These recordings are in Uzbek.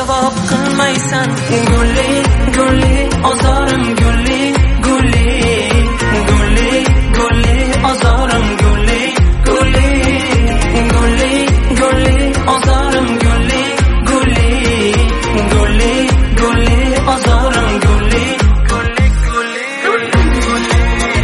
javob qilmaysan. Gulli gulli ozorim gulli gulli gulli gulli ozorim gulli gulli gulli gulli ozorim gulli gulli gulli gulli ozorim gulli gulli gulli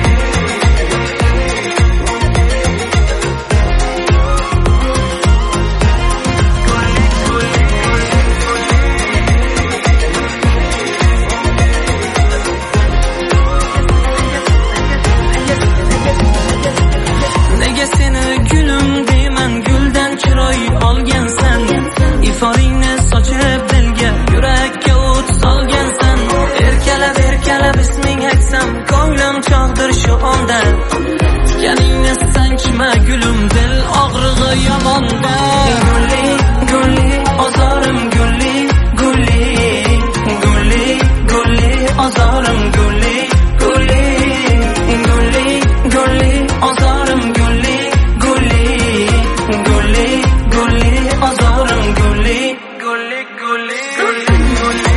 nega seni gulim deyman, guldan chiroy olgansan, iforingni sochib dilga yurakka o't solgansan. Erkalab isming aytsam ko'nglim chog'dir shu onda, tikaningni sanchma gulim, dil og'rig'i yomonda. Gulli gulli ozorim gulli gulli gulli gulli ozorim gulli gulli gulli gulli ozorim gulli gulli gulli gulli ozorim gulli gulli gulli gulli.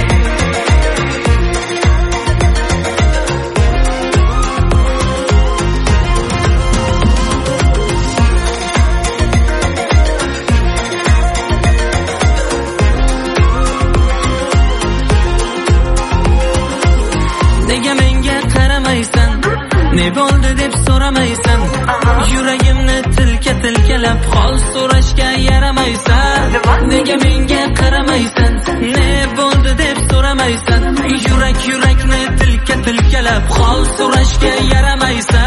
Nega menga qaramaysan, ne bo'ldi deb so'ramaysan, yuragimni tilka-tilkalab hol so'rashga yaramaysan. Nega menga qaramaysan, ne bo'ldi deb so'ramaysan, yurakni tilka-tilkalab hol so'rashga yaramaysan.